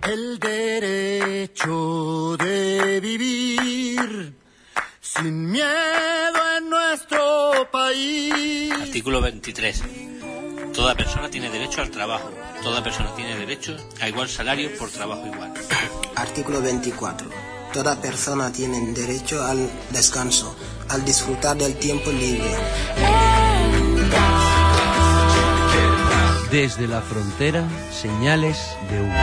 El derecho de vivir sin miedo en nuestro país. Artículo 23. Toda persona tiene derecho al trabajo. Toda persona tiene derecho a igual salario por trabajo igual. Artículo 24. Toda persona tiene derecho al descanso, al disfrutar del tiempo libre. Desde la frontera, señales de humo.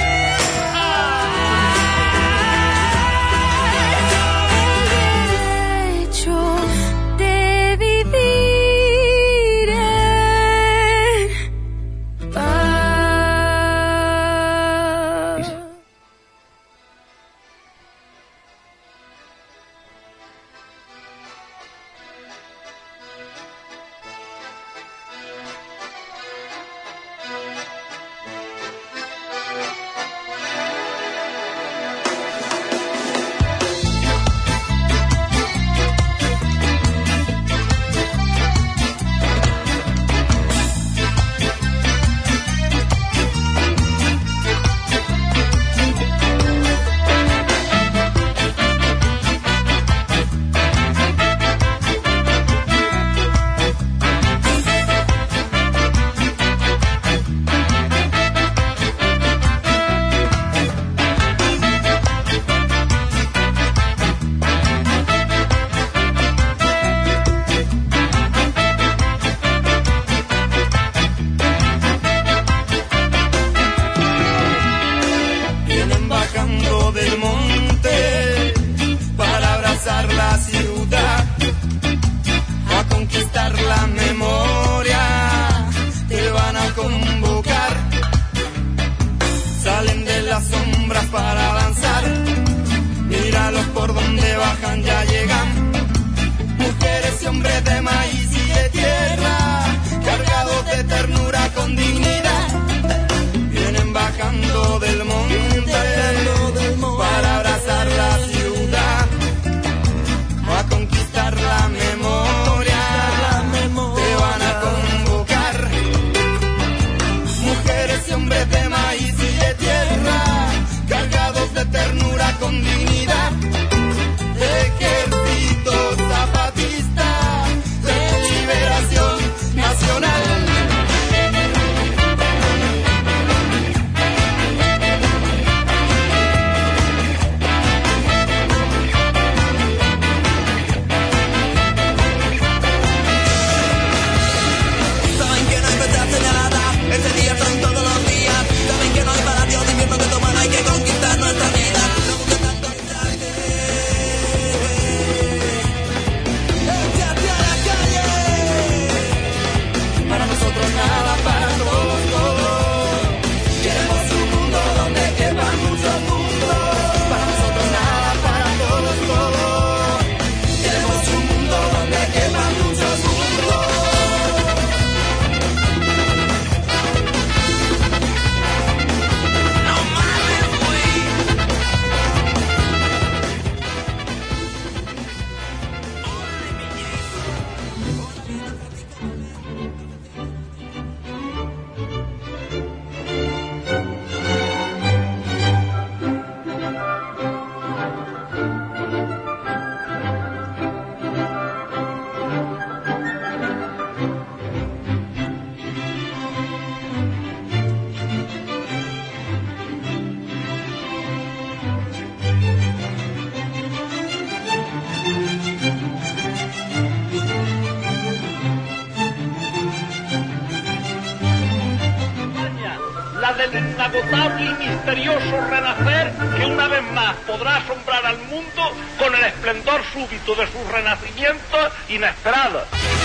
Del inagotable y misterioso renacer que una vez más podrá asombrar al mundo con el esplendor súbito de sus renacimientos inesperados.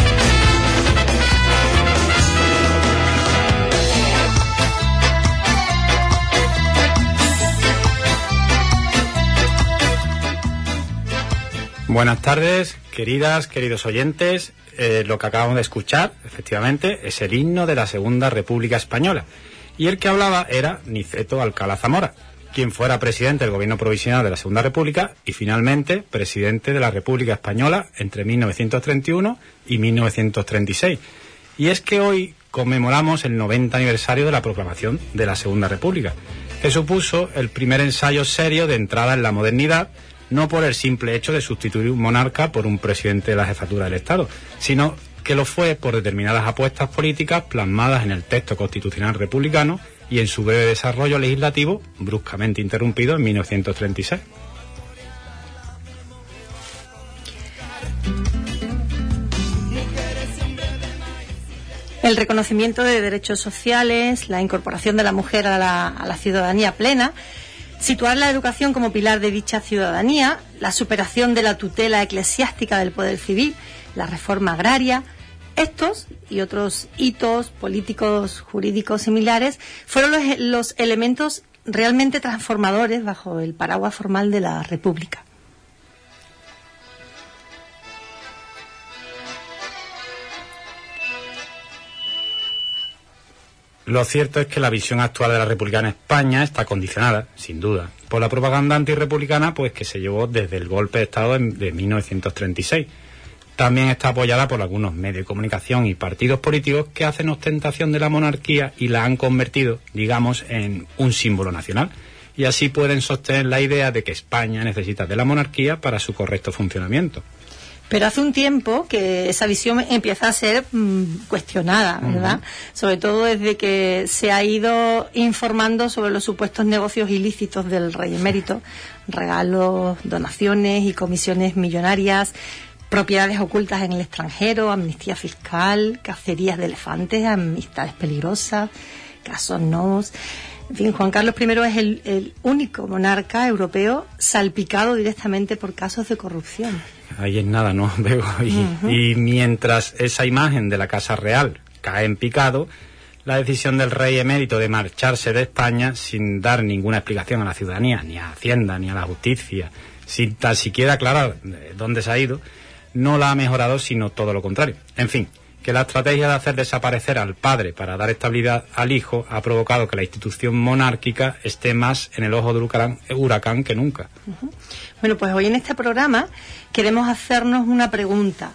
Buenas tardes, queridos oyentes. Lo que acabamos de escuchar, efectivamente, es el himno de la Segunda República Española. Y el que hablaba era Niceto Alcalá Zamora, quien fuera presidente del gobierno provisional de la Segunda República y finalmente presidente de la República Española entre 1931 y 1936. Y es que hoy conmemoramos el 90 aniversario de la proclamación de la Segunda República. que supuso el primer ensayo serio de entrada en la modernidad, no por el simple hecho de sustituir un monarca por un presidente de la jefatura del Estado, sino que lo fue por determinadas apuestas políticas plasmadas en el texto constitucional republicano y en su breve desarrollo legislativo, bruscamente interrumpido en 1936. El reconocimiento de derechos sociales, la incorporación de la mujer a la ciudadanía plena, situar la educación como pilar de dicha ciudadanía, la superación de la tutela eclesiástica del poder civil, la reforma agraria. Estos y otros hitos políticos, jurídicos similares fueron los elementos realmente transformadores bajo el paraguas formal de la República. Lo cierto es que la visión actual de la República en España está condicionada, sin duda, por la propaganda antirrepublicana pues que se llevó desde el golpe de Estado de 1936. También está apoyada por algunos medios de comunicación y partidos políticos que hacen ostentación de la monarquía y la han convertido, digamos, en un símbolo nacional. Y así pueden sostener la idea de que España necesita de la monarquía para su correcto funcionamiento. Pero hace un tiempo que esa visión empieza a ser cuestionada, ¿verdad? Sobre todo desde que se ha ido informando sobre los supuestos negocios ilícitos del rey emérito, regalos, donaciones y comisiones millonarias, propiedades ocultas en el extranjero, amnistía fiscal, cacerías de elefantes, amistades peligrosas, casos novos. En fin, Juan Carlos I es el único monarca europeo salpicado directamente por casos de corrupción. Ahí es nada, ¿no, Bego? Y mientras esa imagen de la Casa Real cae en picado, la decisión del rey emérito de marcharse de España sin dar ninguna explicación a la ciudadanía, ni a Hacienda, ni a la justicia, sin tan siquiera aclarar dónde se ha ido, no la ha mejorado, sino todo lo contrario. En fin, que la estrategia de hacer desaparecer al padre para dar estabilidad al hijo ha provocado que la institución monárquica esté más en el ojo del huracán que nunca. Bueno, pues hoy en este programa queremos hacernos una pregunta.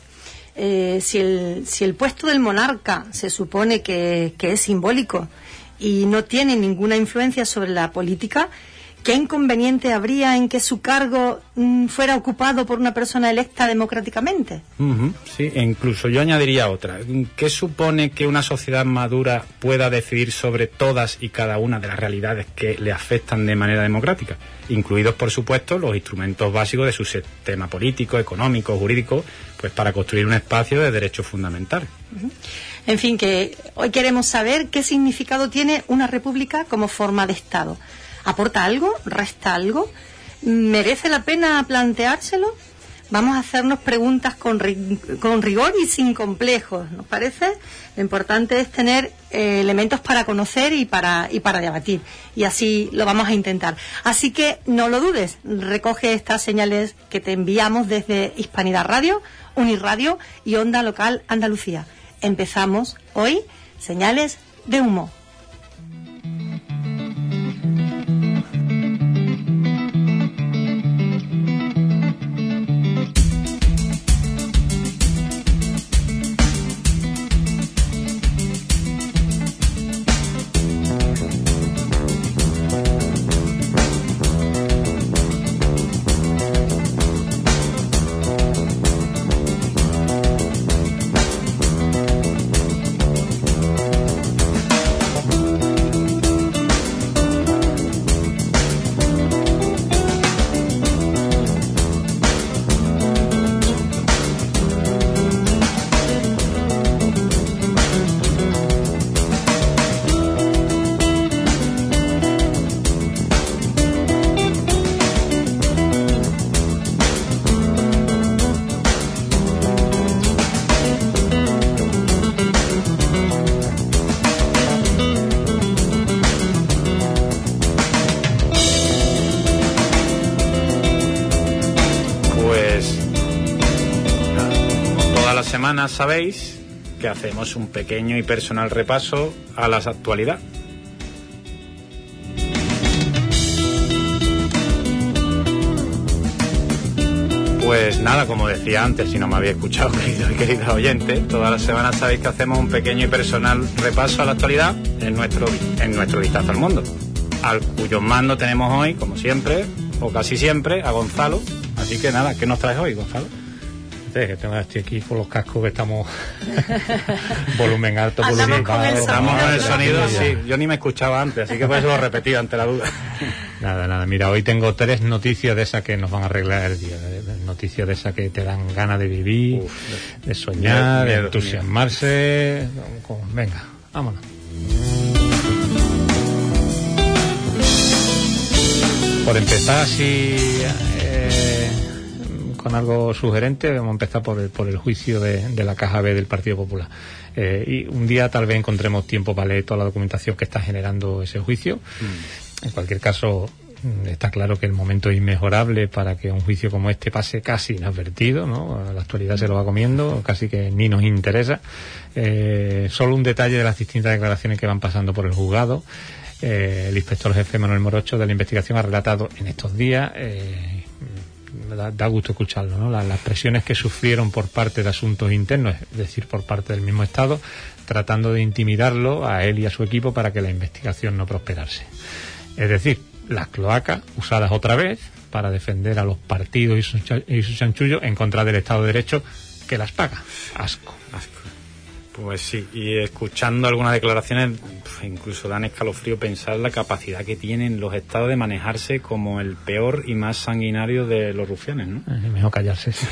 Si el puesto del monarca se supone que es simbólico y no tiene ninguna influencia sobre la política, ¿qué inconveniente habría en que su cargo fuera ocupado por una persona electa democráticamente? Sí, e incluso yo añadiría otra. ¿Qué supone que una sociedad madura pueda decidir sobre todas y cada una de las realidades que le afectan de manera democrática? Incluidos, por supuesto, los instrumentos básicos de su sistema político, económico, jurídico, pues para construir un espacio de derechos fundamentales. En fin, que hoy queremos saber qué significado tiene una república como forma de Estado. ¿Aporta algo? ¿Resta algo? ¿Merece la pena planteárselo? Vamos a hacernos preguntas con rigor y sin complejos, ¿nos parece? Lo importante es tener elementos para conocer y para debatir. Y así lo vamos a intentar. Así que no lo dudes, recoge estas señales que te enviamos desde Hispanidad Radio, Unirradio y Onda Local Andalucía. Empezamos hoy, Señales de Humo. Sabéis que hacemos un pequeño y personal repaso a la actualidad. Pues nada, como decía antes, si no me había escuchado, queridos oyentes, todas las semanas sabéis que hacemos un pequeño y personal repaso a la actualidad en nuestro vistazo al mundo. al cuyo mando tenemos hoy, como siempre, o casi siempre, a Gonzalo. Así que nada, ¿qué nos traes hoy, Gonzalo? Estoy aquí con los cascos que estamos volumen alto, Andamos con el Estamos con el sonido, sí. sí. Yo ni me escuchaba antes, así que por eso lo he repetido ante la duda. Nada, mira, hoy tengo 3 noticias de esas que nos van a arreglar el día, noticias de esas que te dan ganas de vivir, de soñar, de entusiasmarse. Venga, vámonos. Por empezar así con algo sugerente, vamos a empezar por el juicio de la Caja B del Partido Popular. Y un día tal vez encontremos tiempo para leer toda la documentación que está generando ese juicio. En cualquier caso, está claro que el momento es inmejorable para que un juicio como este pase casi inadvertido, ¿no? La actualidad se lo va comiendo, casi que ni nos interesa. Solo un detalle de las distintas declaraciones que van pasando por el juzgado. El inspector jefe Manuel Morocho de la investigación ha relatado en estos días, da gusto escucharlo, ¿no? Las presiones que sufrieron por parte de asuntos internos, es decir, por parte del mismo Estado, tratando de intimidarlo a él y a su equipo para que la investigación no prosperase. Es decir, las cloacas usadas otra vez para defender a los partidos y sus chanchullos en contra del Estado de Derecho que las paga. Asco. Pues sí, y escuchando algunas declaraciones, incluso dan escalofrío pensar la capacidad que tienen los estados de manejarse como el peor y más sanguinario de los rufianes, ¿no? Mejor callarse, sí.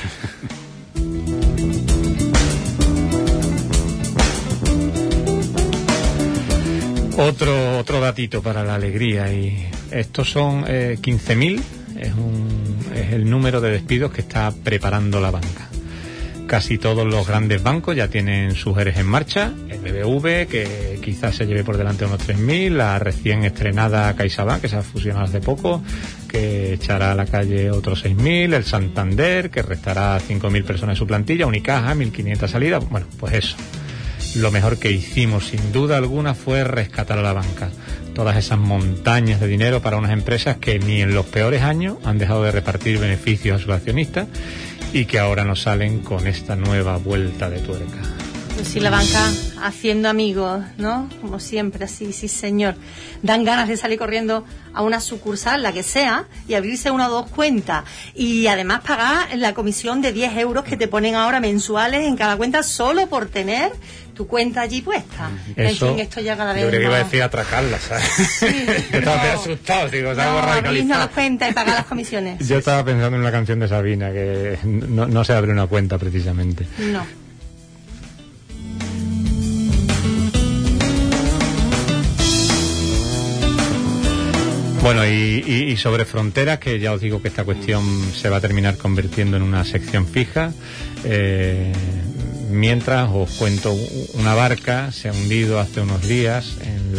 Otro datito para la alegría, y estos son 15.000, es el número de despidos que está preparando la banca. Casi todos los grandes bancos ya tienen sus ERES en marcha. El BBV, que quizás se lleve por delante unos 3.000, la recién estrenada CaixaBank, que se ha fusionado hace poco, que echará a la calle otros 6.000, el Santander, que restará 5.000 personas en su plantilla, Unicaja, 1.500 salidas. Bueno, pues eso. Lo mejor que hicimos, sin duda alguna, fue rescatar a la banca. Todas esas montañas de dinero para unas empresas que ni en los peores años han dejado de repartir beneficios a sus accionistas y que ahora nos salen con esta nueva vuelta de tuerca. Pues sí, la banca haciendo amigos, ¿no? Como siempre, así, sí señor. Dan ganas de salir corriendo a una sucursal, la que sea, y abrirse 1 o 2 cuentas. Y además pagar la comisión de 10 euros que te ponen ahora mensuales en cada cuenta solo por tener tu cuenta allí puesta. Eso, en fin, esto ya cada vez yo creo que iba a más... decir atracarla, ¿sabes? Sí, Yo estaba asustado, digo, estaba radicalizado. abrirnos las cuentas y pagar las comisiones. Yo estaba pensando en una canción de Sabina, que no se abre una cuenta precisamente. No. Bueno, y sobre fronteras, que ya os digo que esta cuestión se va a terminar convirtiendo en una sección fija. Mientras os cuento, una barca se ha hundido hace unos días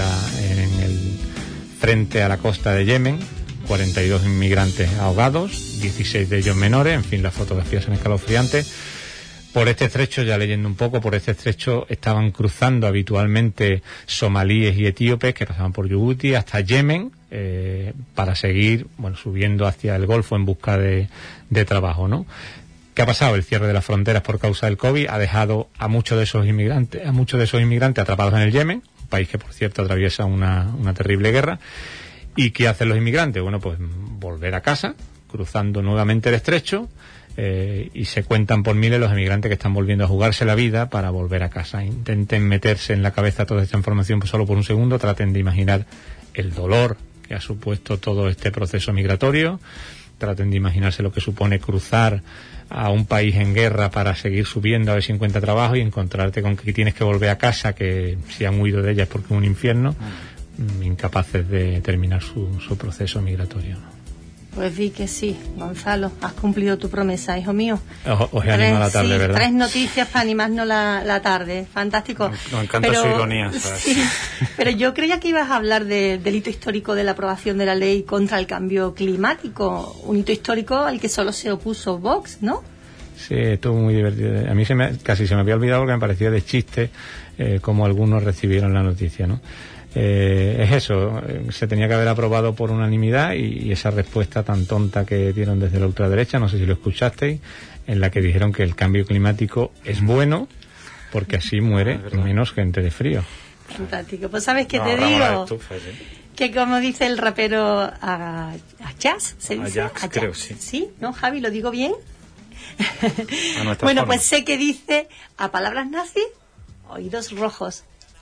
frente a la costa de Yemen, 42 inmigrantes ahogados, 16 de ellos menores, en fin, las fotografías son escalofriantes. Por este estrecho, ya leyendo un poco, por este estrecho estaban cruzando habitualmente somalíes y etíopes que pasaban por Djibouti hasta Yemen, para seguir, subiendo hacia el Golfo en busca de trabajo, ¿no? ¿Qué ha pasado? El cierre de las fronteras por causa del COVID ha dejado a muchos de esos inmigrantes atrapados en el Yemen, un país que, por cierto, atraviesa una terrible guerra. ¿Y qué hacen los inmigrantes? Bueno, pues volver a casa, cruzando nuevamente el estrecho, y se cuentan por miles los inmigrantes que están volviendo a jugarse la vida para volver a casa. Intenten meterse en la cabeza toda esta información solo por un segundo, traten de imaginar el dolor que ha supuesto todo este proceso migratorio, traten de imaginarse lo que supone cruzar a un país en guerra para seguir subiendo a ver si encuentra trabajo y encontrarte con que tienes que volver a casa, que si han huido de ella es porque es un infierno, incapaces de terminar su proceso migratorio. Pues di que sí, Gonzalo, has cumplido tu promesa, hijo mío. Os he animado la tarde, sí, ¿verdad? 3 noticias para animarnos la tarde, fantástico. Nos encanta su ironía, ¿sabes? Sí, pero yo creía que ibas a hablar del hito histórico de la aprobación de la ley contra el cambio climático, un hito histórico al que solo se opuso Vox, ¿no? Sí, estuvo muy divertido. A mí casi se me había olvidado porque me parecía de chiste como algunos recibieron la noticia, ¿no? Es eso, se tenía que haber aprobado por unanimidad y esa respuesta tan tonta que dieron desde la ultraderecha, no sé si lo escuchasteis, en la que dijeron que el cambio climático es bueno porque así muere menos gente de frío. Fantástico. Pues ¿sabes qué te digo? Que como dice el rapero Ajax, ¿se dice? Ajax, creo, sí. ¿Sí? ¿No, Javi? ¿Lo digo bien? Bueno, forma. pues sé que dice a palabras nazis, oídos rojos.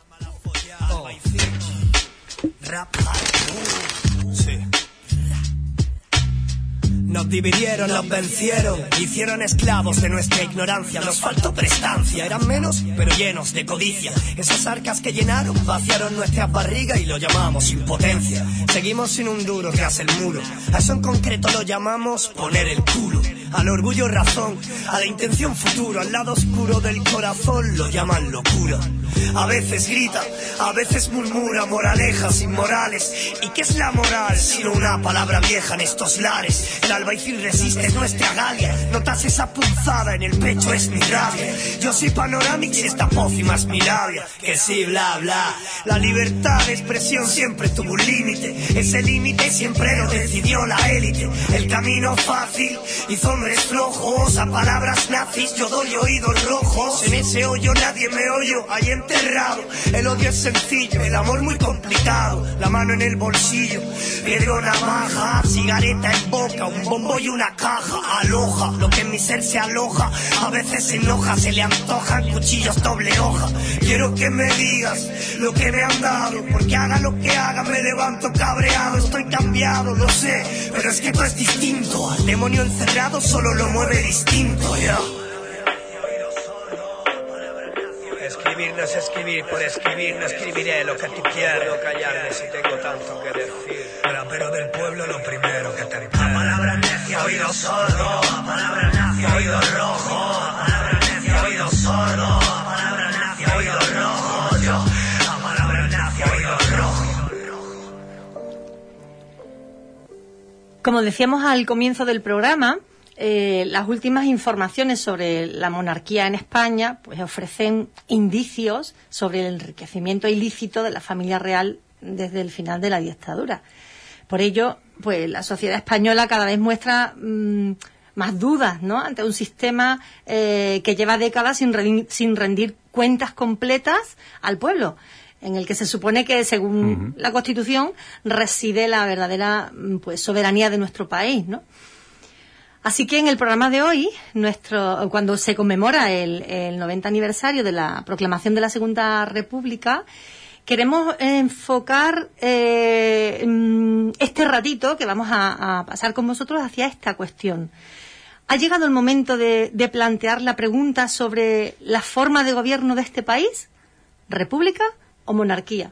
Sí. Nos dividieron, nos vencieron, hicieron esclavos de nuestra ignorancia. Nos faltó prestancia, eran menos, pero llenos de codicia. Esas arcas que llenaron, vaciaron nuestras barrigas y lo llamamos impotencia. Seguimos sin un duro tras el muro, a eso en concreto lo llamamos poner el culo. Al orgullo razón, a la intención futuro, al lado oscuro del corazón lo llaman locura. A veces grita, a veces murmura moralejas inmorales. ¿Y qué es la moral? Sino una palabra vieja en estos lares. El albaicín resiste nuestra galia. Notas esa punzada en el pecho, es mi rabia. Yo soy Panoramix y esta pócima es mi labia. Que sí, bla, bla. La libertad de expresión siempre tuvo un límite. Ese límite siempre lo decidió la élite. El camino fácil hizo hombres flojos. A palabras nazis yo doy oídos rojos. En ese hoyo nadie me oyó, ahí enterrado. El odio es sencillo, el amor muy complicado. La mano en el bolsillo, piedra navaja, cigareta en boca, un bombo y una caja. Aloja, lo que en mi ser se aloja. A veces se enoja, se le antojan cuchillos doble hoja. Quiero que me digas lo que me han dado, porque haga lo que haga me levanto cabreado. Estoy cambiado, lo sé, pero es que todo es distinto. Al demonio encerrado solo lo mueve distinto, ya. Escribir no es escribir, por escribir no escribiré lo que tú quieras. No callarme si tengo tanto que decir. Rapero del pueblo, lo primero que te entero. A palabras necia, oído sordo. A palabras necia, oído rojo. A palabras necia, oído sordo. A palabras necia, oído rojo. Yo, a palabras necia, oído rojo. Como decíamos al comienzo del programa, las últimas informaciones sobre la monarquía en España pues ofrecen indicios sobre el enriquecimiento ilícito de la familia real desde el final de la dictadura. Por ello, pues la sociedad española cada vez muestra más dudas, ¿no?, ante un sistema que lleva décadas sin rendir cuentas completas al pueblo, en el que se supone que, según la Constitución, reside la verdadera pues soberanía de nuestro país, ¿no? Así que en el programa de hoy, cuando se conmemora el 90 aniversario de la proclamación de la Segunda República, queremos enfocar este ratito que vamos a pasar con vosotros hacia esta cuestión. ¿Ha llegado el momento de plantear la pregunta sobre la forma de gobierno de este país? ¿República o monarquía?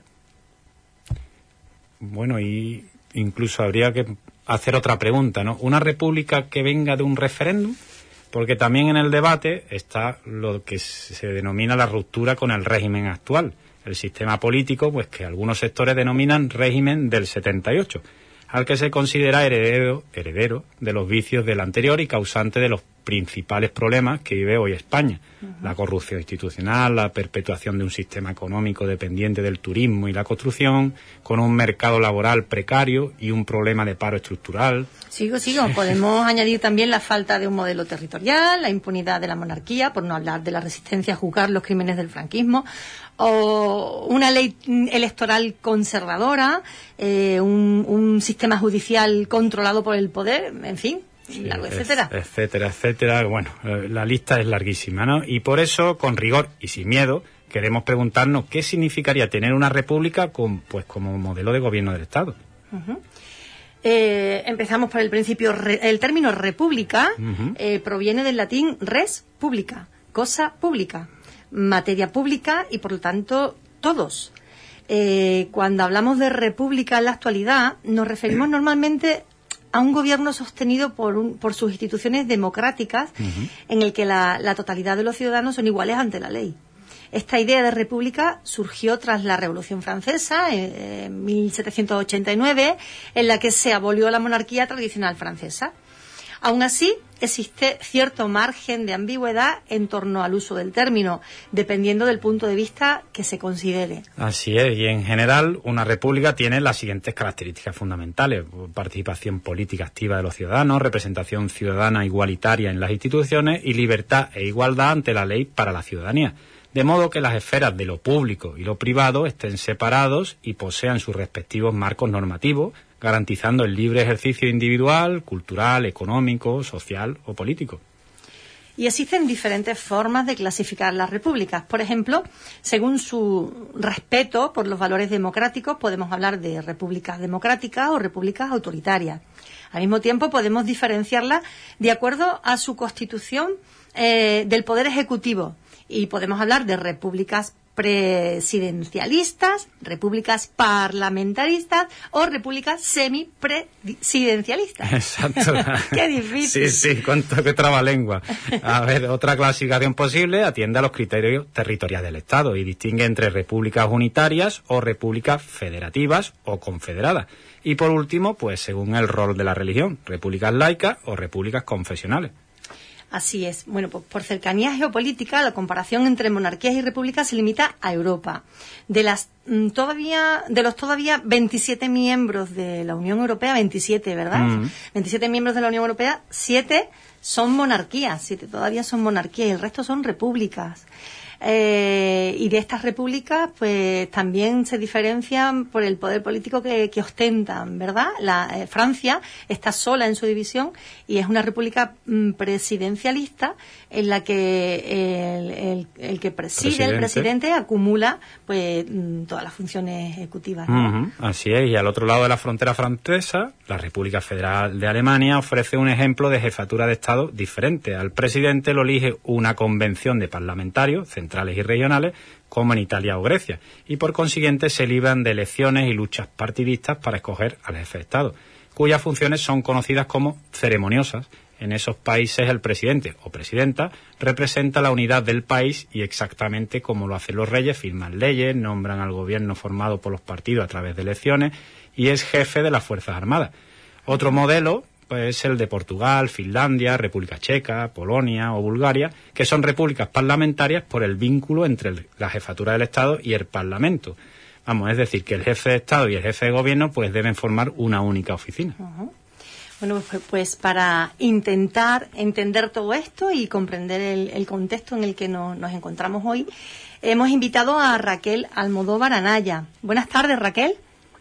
Bueno, y incluso habría que hacer otra pregunta, ¿no? ¿Una república que venga de un referéndum? Porque también en el debate está lo que se denomina la ruptura con el régimen actual, el sistema político, pues que algunos sectores denominan régimen del 78, al que se considera heredero de los vicios del anterior y causante de los principales problemas que vive hoy España. La corrupción institucional, la perpetuación de un sistema económico dependiente del turismo y la construcción, con un mercado laboral precario y un problema de paro estructural. Sigo. Podemos añadir también la falta de un modelo territorial, la impunidad de la monarquía, por no hablar de la resistencia a juzgar los crímenes del franquismo, o una ley electoral conservadora, un sistema judicial controlado por el poder, en fin. Sí, etcétera. Bueno, la lista es larguísima, ¿no? Y por eso, con rigor y sin miedo, queremos preguntarnos qué significaría tener una república como modelo de gobierno del Estado. Empezamos por el principio. El término república proviene del latín res publica, cosa pública, materia pública y, por lo tanto, todos. Cuando hablamos de república en la actualidad, nos referimos normalmente a un gobierno sostenido por sus instituciones democráticas, en el que la totalidad de los ciudadanos son iguales ante la ley. Esta idea de república surgió tras la Revolución Francesa, en 1789, en la que se abolió la monarquía tradicional francesa. Aún así, existe cierto margen de ambigüedad en torno al uso del término, dependiendo del punto de vista que se considere. Así es, y en general una república tiene las siguientes características fundamentales: participación política activa de los ciudadanos, representación ciudadana igualitaria en las instituciones y libertad e igualdad ante la ley para la ciudadanía. de modo que las esferas de lo público y lo privado estén separados y posean sus respectivos marcos normativos, garantizando el libre ejercicio individual, cultural, económico, social o político. Y existen diferentes formas de clasificar las repúblicas. Por ejemplo, según su respeto por los valores democráticos, podemos hablar de repúblicas democráticas o repúblicas autoritarias. Al mismo tiempo, podemos diferenciarlas de acuerdo a su constitución del Poder Ejecutivo. Y podemos hablar de repúblicas presidencialistas, repúblicas parlamentaristas o repúblicas semipresidencialistas. Exacto. Qué difícil. Sí, cuánto que trabalengua. A ver, otra clasificación posible atiende a los criterios territoriales del Estado y distingue entre repúblicas unitarias o repúblicas federativas o confederadas. Y por último, pues según el rol de la religión, repúblicas laicas o repúblicas confesionales. Así es. Bueno, pues por cercanía geopolítica, la comparación entre monarquías y repúblicas se limita a Europa. De los todavía 27 miembros de la Unión Europea, 27, ¿verdad? 27 miembros de la Unión Europea, 7 son monarquías, 7 todavía son monarquías y el resto son repúblicas. Y de estas repúblicas, pues también se diferencian por el poder político que ostentan, ¿verdad? Francia está sola en su división y es una república presidencialista en la que el que preside, el presidente, acumula pues todas las funciones ejecutivas, ¿no? Así es, y al otro lado de la frontera francesa, la República Federal de Alemania ofrece un ejemplo de jefatura de Estado diferente. Al presidente lo elige una convención de parlamentarios centrales y regionales, como en Italia o Grecia, y por consiguiente se libran de elecciones y luchas partidistas para escoger al jefe de Estado, cuyas funciones son conocidas como ceremoniosas. En esos países el presidente o presidenta representa la unidad del país y exactamente como lo hacen los reyes, firman leyes, nombran al gobierno formado por los partidos a través de elecciones y es jefe de las Fuerzas Armadas. Otro modelo pues es el de Portugal, Finlandia, República Checa, Polonia o Bulgaria, que son repúblicas parlamentarias por el vínculo entre la jefatura del Estado y el Parlamento. Vamos, es decir, que el jefe de Estado y el jefe de gobierno pues deben formar una única oficina. Bueno, pues para intentar entender todo esto y comprender el contexto en el que nos encontramos hoy, hemos invitado a Raquel Almodóvar Anaya. Buenas tardes, Raquel.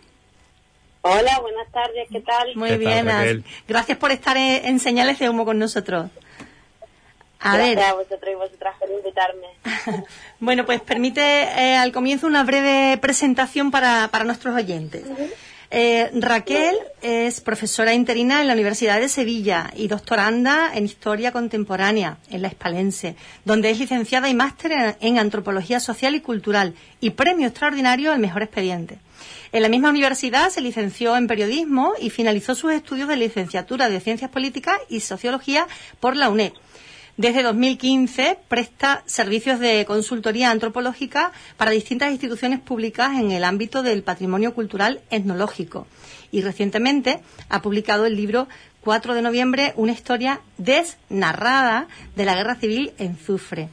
Hola, buenas tardes, ¿qué tal? Muy bien, gracias por estar en Señales de Humo con nosotros. Gracias a vosotros y vosotras por invitarme. Bueno, pues permite al comienzo una breve presentación para nuestros oyentes. Raquel es profesora interina en la Universidad de Sevilla y doctoranda en Historia Contemporánea en la Hispalense, donde es licenciada y máster en Antropología Social y Cultural y premio extraordinario al mejor expediente. En la misma universidad se licenció en Periodismo y finalizó sus estudios de licenciatura de Ciencias Políticas y Sociología por la UNED. Desde 2015 presta servicios de consultoría antropológica para distintas instituciones públicas en el ámbito del patrimonio cultural etnológico. Y recientemente ha publicado el libro 4 de noviembre, una historia desnarrada de la Guerra Civil en Zufre.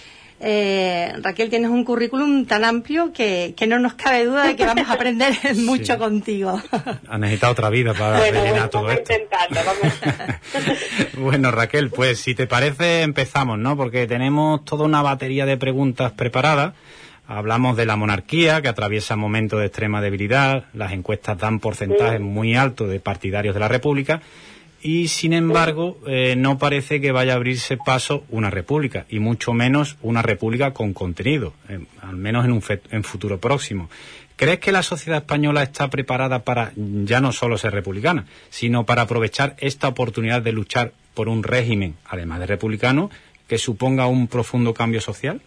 Raquel, tienes un currículum tan amplio que no nos cabe duda de que vamos a aprender mucho contigo. Ha necesitado otra vida para rellenar todo esto. Bueno, Raquel, pues si te parece empezamos, ¿no? Porque tenemos toda una batería de preguntas preparadas. Hablamos de la monarquía, que atraviesa momentos de extrema debilidad. Las encuestas dan porcentajes muy altos de partidarios de la República. Y, sin embargo, no parece que vaya a abrirse paso una república, y mucho menos una república con contenido, al menos en futuro próximo. ¿Crees que la sociedad española está preparada para ya no solo ser republicana, sino para aprovechar esta oportunidad de luchar por un régimen, además de republicano, que suponga un profundo cambio social?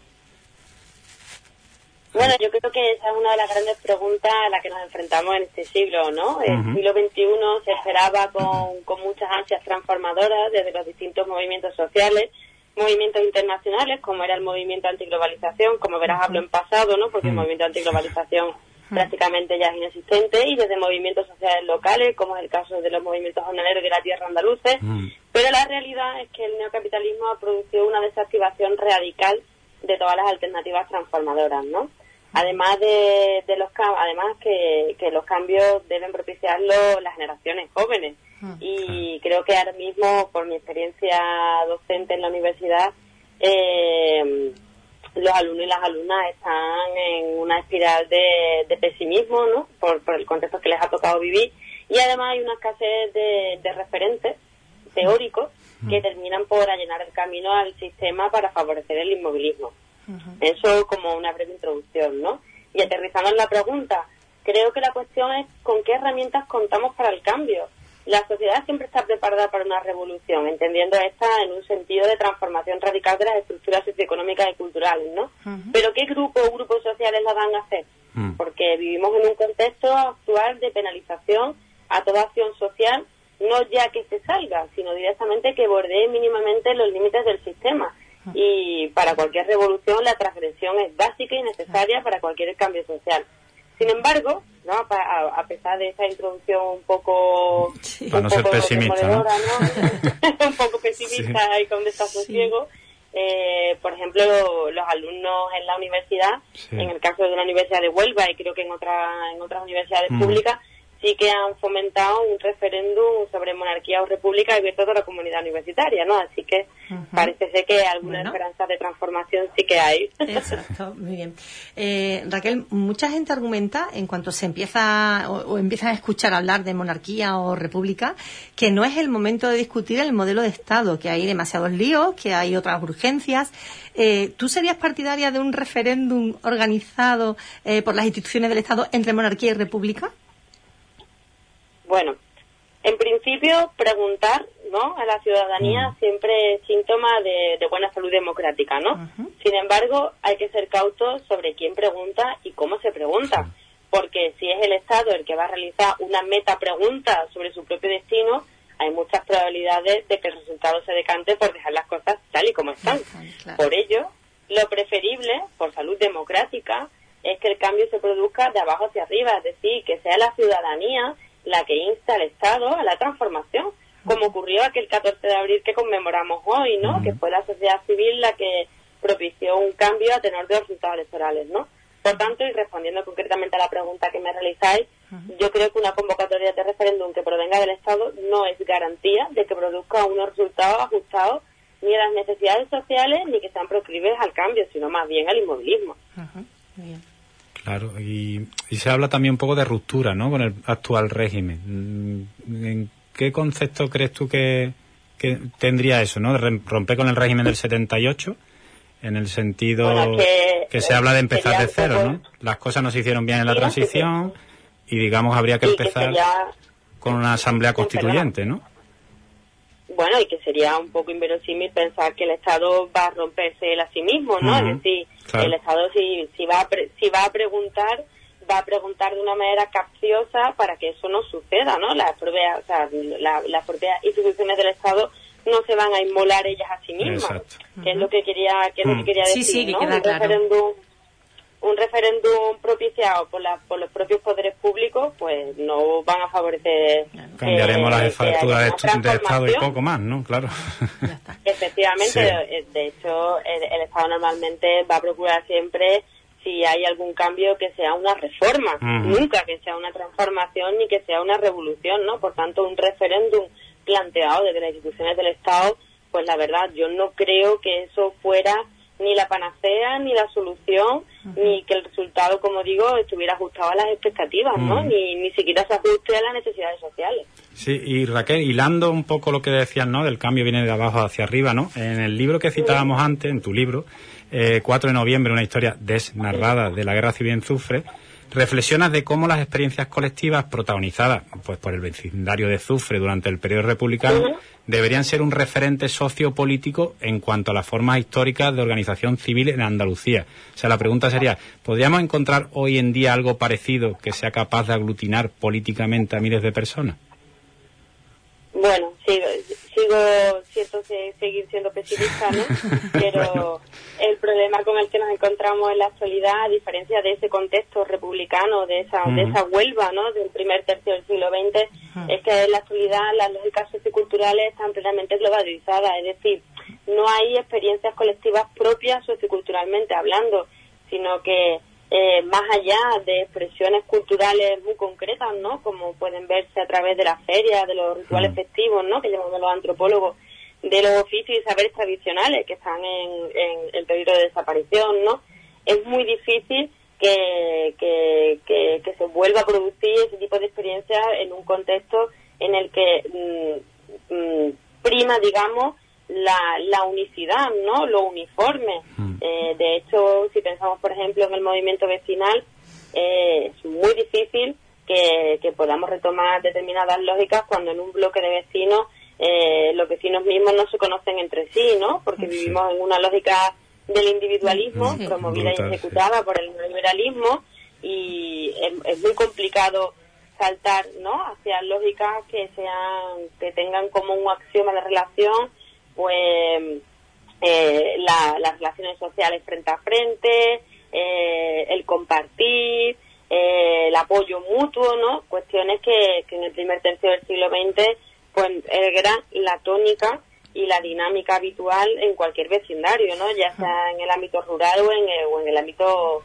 Bueno, yo creo que esa es una de las grandes preguntas a las que nos enfrentamos en este siglo, ¿no? El siglo XXI se esperaba con muchas ansias transformadoras desde los distintos movimientos sociales, movimientos internacionales, como era el movimiento antiglobalización, como verás hablo en pasado, ¿no? Porque el movimiento antiglobalización prácticamente ya es inexistente, y desde movimientos sociales locales, como es el caso de los movimientos jornaleros de la tierra andaluces, pero la realidad es que el neocapitalismo ha producido una desactivación radical de todas las alternativas transformadoras, ¿no? Además de los además que los cambios deben propiciarlo las generaciones jóvenes, y creo que ahora mismo, por mi experiencia docente en la universidad, los alumnos y las alumnas están en una espiral de pesimismo, ¿no? Por el contexto que les ha tocado vivir, y además hay una escasez de referentes teóricos que terminan por allanar el camino al sistema para favorecer el inmovilismo. Eso como una breve introducción, ¿no? Y aterrizando en la pregunta, creo que la cuestión es con qué herramientas contamos para el cambio. La sociedad siempre está preparada para una revolución, entendiendo esta en un sentido de transformación radical de las estructuras socioeconómicas y culturales, ¿no? Pero ¿qué grupos sociales la van a hacer? Porque vivimos en un contexto actual de penalización a toda acción social, no ya que se salga, sino directamente que bordee mínimamente los límites del sistema. Y para cualquier revolución la transgresión es básica y necesaria para cualquier cambio social. Sin embargo, ¿no? A pesar de esa introducción un poco... Para no ser pesimista, ¿no? Un poco pesimista y con desasosiego. Por ejemplo, los alumnos en la universidad, en el caso de la Universidad de Huelva y creo que en otras universidades públicas, sí que han fomentado un referéndum sobre monarquía o república abierto a toda la comunidad universitaria, ¿no? Así que parece ser que alguna esperanza de transformación sí que hay. Exacto, muy bien. Raquel, mucha gente argumenta, en cuanto se empieza o empiezan a escuchar hablar de monarquía o república, que no es el momento de discutir el modelo de Estado, que hay demasiados líos, que hay otras urgencias. ¿Tú serías partidaria de un referéndum organizado por las instituciones del Estado entre monarquía y república? Bueno, en principio preguntar, ¿no?, a la ciudadanía siempre es síntoma de buena salud democrática, ¿no? Sin embargo, hay que ser cautos sobre quién pregunta y cómo se pregunta, porque si es el Estado el que va a realizar una meta pregunta sobre su propio destino, hay muchas probabilidades de que el resultado se decante por dejar las cosas tal y como están. Por ello, lo preferible, por salud democrática, es que el cambio se produzca de abajo hacia arriba, es decir, que sea la ciudadanía la que insta al Estado a la transformación, como ocurrió aquel 14 de abril que conmemoramos hoy, ¿no? Que fue la sociedad civil la que propició un cambio a tenor de los resultados electorales, ¿no? Por tanto, y respondiendo concretamente a la pregunta que me realizáis, yo creo que una convocatoria de referéndum que provenga del Estado no es garantía de que produzca unos resultados ajustados ni a las necesidades sociales ni que sean proclives al cambio, sino más bien al inmovilismo. Bien. Claro, y se habla también un poco de ruptura, ¿no?, con el actual régimen. ¿En qué concepto crees tú que tendría eso, ¿no?, de romper con el régimen del 78, en el sentido que se habla de empezar de cero, ¿no? Las cosas no se hicieron bien en la transición y, digamos, habría que empezar con una asamblea constituyente, ¿no? Bueno, y que sería un poco inverosímil pensar que el Estado va a romperse él a sí mismo, ¿no? Es decir, el Estado si va a preguntar de una manera capciosa para que eso no suceda, ¿no? Las propias instituciones del Estado no se van a inmolar ellas a sí mismas, que es lo que quería decir, ¿no? Un referéndum propiciado por los propios poderes públicos, pues no van a favorecer... Cambiaremos la jefatura de Estado y poco más, ¿no? Claro. Efectivamente, de hecho, el Estado normalmente va a procurar siempre, si hay algún cambio, que sea una reforma, nunca que sea una transformación ni que sea una revolución, ¿no? Por tanto, un referéndum planteado desde las instituciones del Estado, pues la verdad, yo no creo que eso fuera ni la panacea, ni la solución, ni que el resultado, como digo, estuviera ajustado a las expectativas, ¿no? Ni siquiera se ajuste a las necesidades sociales. Sí, y Raquel, hilando un poco lo que decías, ¿no?, del cambio viene de abajo hacia arriba, ¿no? En el libro que citábamos antes, en tu libro, 4 de noviembre, una historia desnarrada de la Guerra Civil en Zufre, reflexionas de cómo las experiencias colectivas protagonizadas pues por el vecindario de Zufre durante el periodo republicano deberían ser un referente sociopolítico en cuanto a las formas históricas de organización civil en Andalucía. O sea, la pregunta sería, ¿podríamos encontrar hoy en día algo parecido que sea capaz de aglutinar políticamente a miles de personas? Bueno, seguir siendo pesimista, ¿no? Pero el problema con el que nos encontramos en la actualidad, a diferencia de ese contexto republicano, de esa Huelva, ¿no?, del primer tercio del siglo XX, es que en la actualidad las lógicas socioculturales están plenamente globalizadas, es decir, no hay experiencias colectivas propias socioculturalmente hablando, sino que más allá de expresiones culturales muy concretas, ¿no?, como pueden verse a través de las ferias, de los rituales festivos, ¿no?, que llamamos los antropólogos, de los oficios y saberes tradicionales que están en peligro de desaparición, ¿no? Es muy difícil que se vuelva a producir ese tipo de experiencias en un contexto en el que prima, digamos, la unicidad, ¿no? Lo uniforme. De hecho, si pensamos, por ejemplo, en el movimiento vecinal, es muy difícil que podamos retomar determinadas lógicas cuando en un bloque de vecinos los vecinos mismos no se conocen entre sí, ¿no? Porque vivimos en una lógica del individualismo promovida y ejecutada por el neoliberalismo, y es muy complicado saltar, ¿no?, hacia lógicas que tengan como un axioma de relación, pues las relaciones sociales frente a frente, el compartir, el apoyo mutuo, ¿no? Cuestiones que en el primer tercio del siglo XX pues eran la tónica y la dinámica habitual en cualquier vecindario, ¿no? Ya sea en el ámbito rural o en el ámbito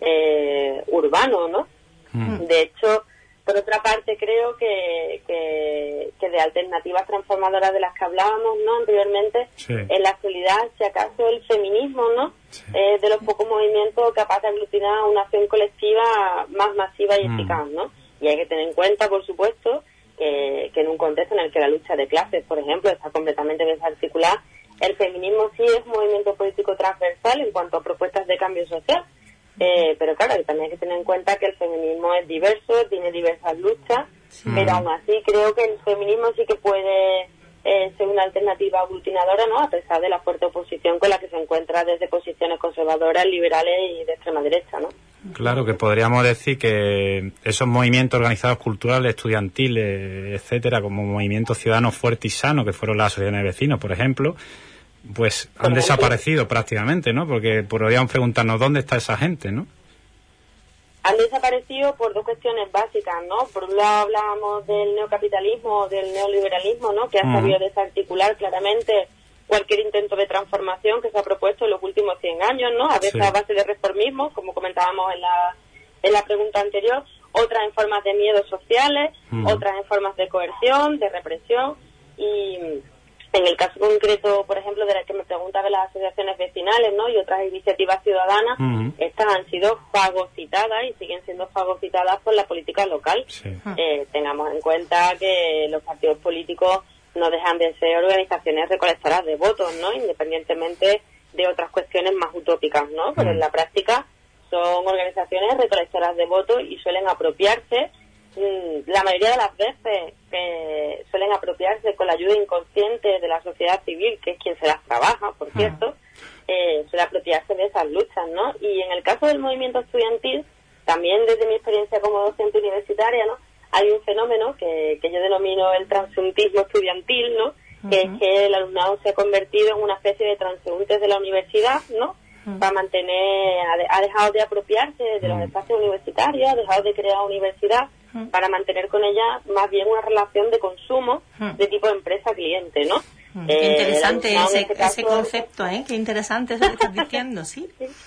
urbano, ¿no? De hecho, por otra parte, creo que de alternativas transformadoras de las que hablábamos, ¿no?, anteriormente, en la actualidad, si acaso el feminismo, ¿no?, de los pocos movimientos capaces de aglutinar una acción colectiva más masiva y eficaz, ¿no? Y hay que tener en cuenta, por supuesto, que en un contexto en el que la lucha de clases, por ejemplo, está completamente desarticulada, el feminismo sí es un movimiento político transversal en cuanto a propuestas de cambio social. Pero claro, también hay que tener en cuenta que el feminismo es diverso, tiene diversas luchas, pero aún así creo que el feminismo sí que puede ser una alternativa aglutinadora, ¿no?, a pesar de la fuerte oposición con la que se encuentra desde posiciones conservadoras, liberales y de extrema derecha, ¿no? Claro, que podríamos decir que esos movimientos organizados culturales, estudiantiles, etcétera, como movimientos ciudadanos fuertes y sanos, que fueron las asociaciones de vecinos, por ejemplo, pues han desaparecido prácticamente, ¿no? Porque podríamos preguntarnos dónde está esa gente, ¿no? Han desaparecido por dos cuestiones básicas, ¿no? Por un lado hablábamos del neocapitalismo, del neoliberalismo, ¿no?, que ha sabido desarticular claramente cualquier intento de transformación que se ha propuesto en los últimos 100 años, ¿no? A veces a base de reformismo, como comentábamos en la pregunta anterior, otras en formas de miedos sociales, otras en formas de coerción, de represión, y en el caso concreto, por ejemplo, de la que me preguntaba, las asociaciones vecinales, ¿no?, y otras iniciativas ciudadanas, estas han sido fagocitadas y siguen siendo fagocitadas por la política local. Tengamos en cuenta que los partidos políticos no dejan de ser organizaciones recolectoras de votos, ¿no?, independientemente de otras cuestiones más utópicas, ¿no? Pero en la práctica son organizaciones recolectoras de votos y suelen apropiarse, la mayoría de las veces suelen apropiarse con la ayuda inconsciente de la sociedad civil, que es quien se las trabaja, por cierto, suele apropiarse de esas luchas, ¿no? Y en el caso del movimiento estudiantil, también desde mi experiencia como docente universitaria, ¿no?, hay un fenómeno que yo denomino el transeúntismo estudiantil, ¿no?, que es que el alumnado se ha convertido en una especie de transeúntes de la universidad, ¿no?, para mantener, ha dejado de apropiarse de los espacios universitarios, ha dejado de crear universidad para mantener con ella más bien una relación de consumo de tipo empresa-cliente, ¿no? Qué interesante ese concepto, ¿eh? Qué interesante eso que estás diciendo, ¿sí?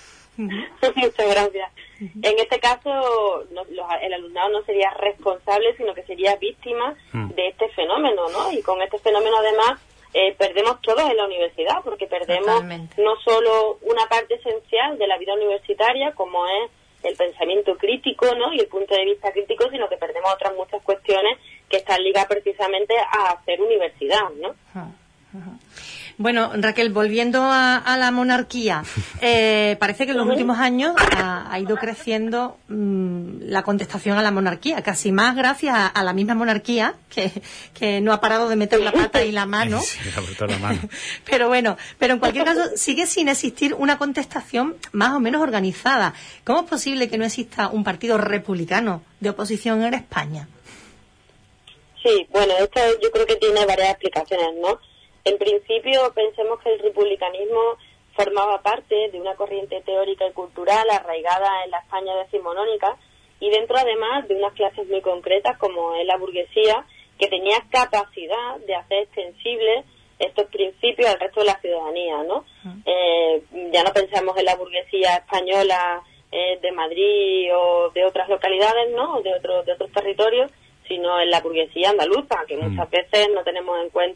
Muchas gracias. En este caso, el alumnado no sería responsable, sino que sería víctima de este fenómeno, ¿no? Y con este fenómeno, además, perdemos todos en la universidad, porque perdemos no solo una parte esencial de la vida universitaria, como es el pensamiento crítico, ¿no?, y el punto de vista crítico, sino que perdemos otras muchas cuestiones que están ligadas precisamente a hacer universidad, ¿no? Bueno, Raquel, volviendo a la monarquía, parece que en los últimos años ha ido creciendo la contestación a la monarquía, casi más gracias a la misma monarquía, que no ha parado de meter la pata y la mano. Sí, ha puesto la mano. Pero bueno, en cualquier caso sigue sin existir una contestación más o menos organizada. ¿Cómo es posible que no exista un partido republicano de oposición en España? Sí, bueno, esto yo creo que tiene varias explicaciones, ¿no? En principio, pensemos que el republicanismo formaba parte de una corriente teórica y cultural arraigada en la España decimonónica, y dentro además de unas clases muy concretas como es la burguesía, que tenía capacidad de hacer extensibles estos principios al resto de la ciudadanía, ¿no? Ya no pensamos en la burguesía española de Madrid o de otras localidades, ¿no?, o de otros territorios, sino en la burguesía andaluza, que muchas veces no tenemos en cuenta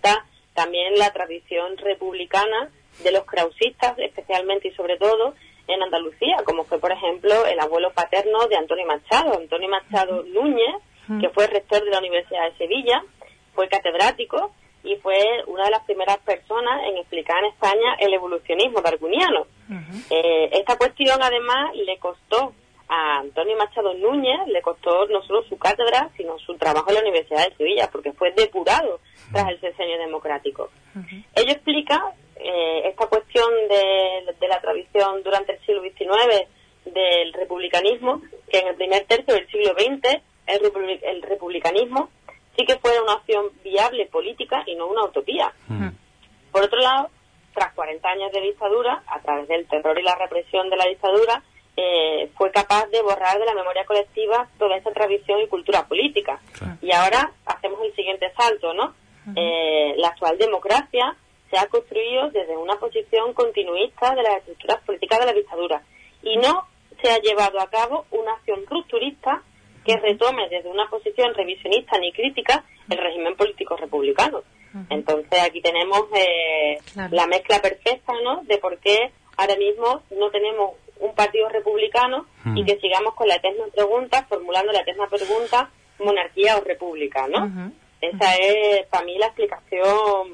también la tradición republicana de los krausistas, especialmente y sobre todo en Andalucía, como fue, por ejemplo, el abuelo paterno de Antonio Machado Núñez, que fue rector de la Universidad de Sevilla, fue catedrático y fue una de las primeras personas en explicar en España el evolucionismo darwiniano. Esta cuestión, además, le costó a Antonio Machado Núñez, le costó no solo su cátedra, sino su trabajo en la Universidad de Sevilla, porque fue depurado tras el sexenio democrático. Ello explica esta cuestión de la tradición durante el siglo XIX del republicanismo, que en el primer tercio del siglo XX el republicanismo sí que fue una opción viable política y no una utopía. Por otro lado, tras 40 años de dictadura, a través del terror y la represión de la dictadura, fue capaz de borrar de la memoria colectiva toda esa tradición y cultura política. Y ahora hacemos el siguiente salto, ¿no? La actual democracia se ha construido desde una posición continuista de las estructuras políticas de la dictadura y no se ha llevado a cabo una acción rupturista que retome desde una posición revisionista ni crítica el régimen político republicano. Entonces aquí tenemos la mezcla perfecta, ¿no?, de por qué ahora mismo no tenemos un partido republicano y que sigamos con la eterna pregunta, formulando la eterna pregunta, monarquía o república, ¿no? Esa es para mí la explicación,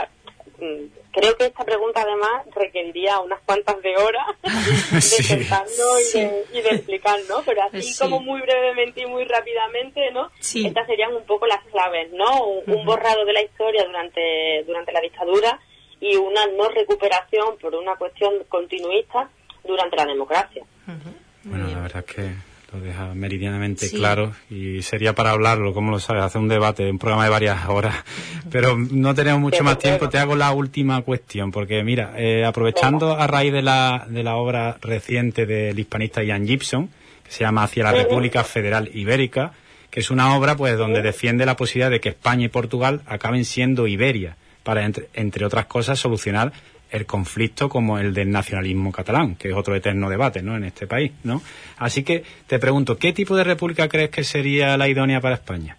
creo que esta pregunta además requeriría unas cuantas de horas de pensarlo y de explicar, ¿no? Pero así como muy brevemente y muy rápidamente, ¿no? Estas serían un poco las claves, ¿no? Un borrado de la historia durante la dictadura y una no recuperación por una cuestión continuista durante la democracia. Bueno, la verdad es que lo deja meridianamente claro y sería para hablarlo, como lo sabes, hacer un debate, un programa de varias horas, pero no tenemos mucho más tiempo. Te hago la última cuestión, porque mira, aprovechando a raíz de la obra reciente del hispanista Ian Gibson, que se llama Hacia la República Federal Ibérica, que es una obra pues donde defiende la posibilidad de que España y Portugal acaben siendo Iberia, para, entre otras cosas, solucionar el conflicto como el del nacionalismo catalán, que es otro eterno debate, ¿no?, en este país, ¿no? Así que te pregunto, ¿qué tipo de república crees que sería la idónea para España?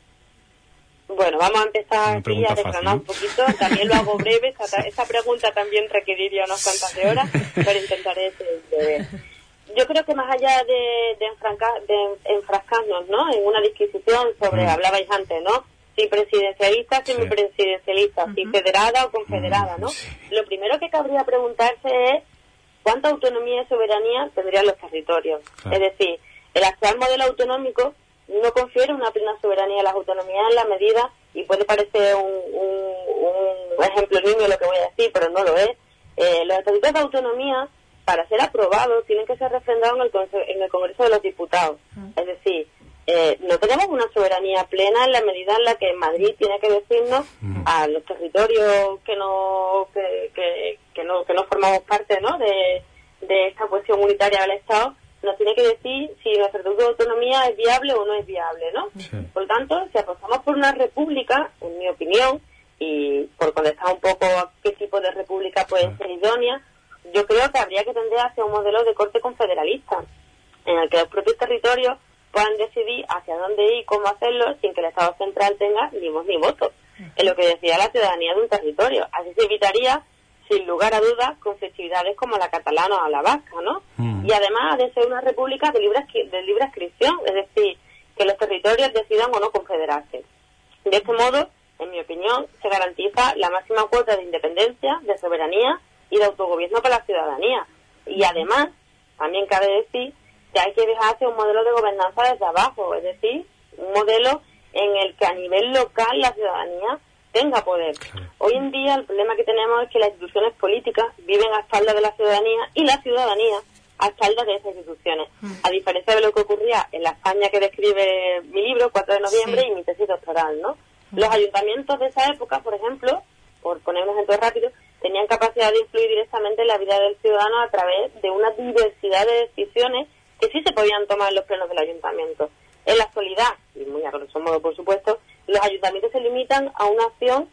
Bueno, vamos a empezar aquí a desgranar un poquito. También lo hago breve. Esta pregunta también requeriría unas cuantas de horas, pero intentaré ser breve. Yo creo que más allá de enfrascarnos, ¿no?, en una disquisición sobre, hablabais antes, ¿no?, si presidencialista, semipresidencialista, si federada o confederada, ¿no? Lo primero que cabría preguntarse es cuánta autonomía y soberanía tendrían los territorios. Es decir, el actual modelo autonómico no confiere una plena soberanía a las autonomías en la medida, y puede parecer un ejemplo niño lo que voy a decir, pero no lo es. Los estatutos de autonomía, para ser aprobados, tienen que ser refrendados en el Congreso de los Diputados. Es decir, no tenemos una soberanía plena en la medida en la que Madrid tiene que decirnos a los territorios que no formamos parte, ¿no?, de esta cuestión unitaria del Estado, nos tiene que decir si nuestro estatuto de autonomía es viable o no es viable, ¿no? Por lo tanto, si apostamos por una república, en mi opinión, y por contestar un poco a qué tipo de república puede ser idónea, yo creo que habría que tender hacia un modelo de corte confederalista, en el que los propios territorios puedan decidir hacia dónde ir y cómo hacerlo sin que el Estado central tenga ni voz ni voto, en lo que decía la ciudadanía de un territorio. Así se evitaría, sin lugar a dudas, conflictividades como la catalana o la vasca, ¿no? Y además ha de ser una república de libre adscripción, es decir, que los territorios decidan o no confederarse. De este modo, en mi opinión, se garantiza la máxima cuota de independencia, de soberanía y de autogobierno para la ciudadanía. Y además, también cabe decir que hay que viajar hacia un modelo de gobernanza desde abajo, es decir, un modelo en el que a nivel local la ciudadanía tenga poder. Hoy en día el problema que tenemos es que las instituciones políticas viven a espaldas de la ciudadanía y la ciudadanía a espaldas de esas instituciones. A diferencia de lo que ocurría en la España que describe mi libro, 4 de noviembre, y mi tesis doctoral, ¿no? Los ayuntamientos de esa época, por ejemplo, por poner un ejemplo rápido, tenían capacidad de influir directamente en la vida del ciudadano a través de una diversidad de decisiones que sí se podían tomar en los plenos del ayuntamiento. En la actualidad, y muy a grosso modo por supuesto, los ayuntamientos se limitan a una acción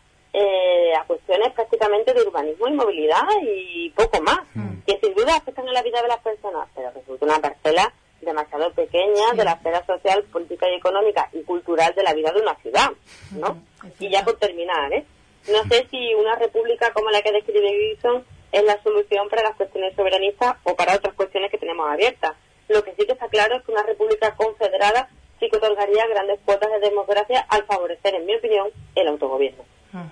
a cuestiones prácticamente de urbanismo y movilidad y poco más, que sin duda afectan a la vida de las personas, pero resulta una parcela demasiado pequeña de la esfera social, política y económica y cultural de la vida de una ciudad, ¿no? Y ya por terminar, No sé si una república como la que describe Gibson es la solución para las cuestiones soberanistas o para otras cuestiones que tenemos abiertas. Lo que sí que está claro es que una república confederada sí que otorgaría grandes cuotas de democracia al favorecer, en mi opinión, el autogobierno.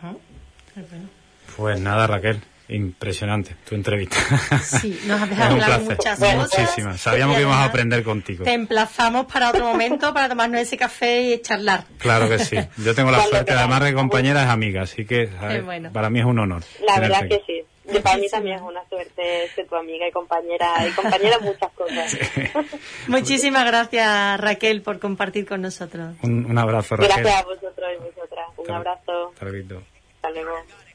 Pues nada, Raquel, impresionante tu entrevista. Sí, nos has dejado hablar muchas cosas. Muchísimas. Sabíamos que íbamos a aprender contigo. Te emplazamos para otro momento para tomarnos ese café y charlar. Claro que sí. Yo tengo la suerte, además de compañera, es amiga, así que bueno. Para mí es un honor. La verdad que sí. Para mí también es una suerte ser tu amiga y compañera muchas cosas. Sí. Muchísimas gracias, Raquel, por compartir con nosotros. Un abrazo, Raquel. Gracias a vosotros y vosotras. Un abrazo. Hasta luego. Hasta luego.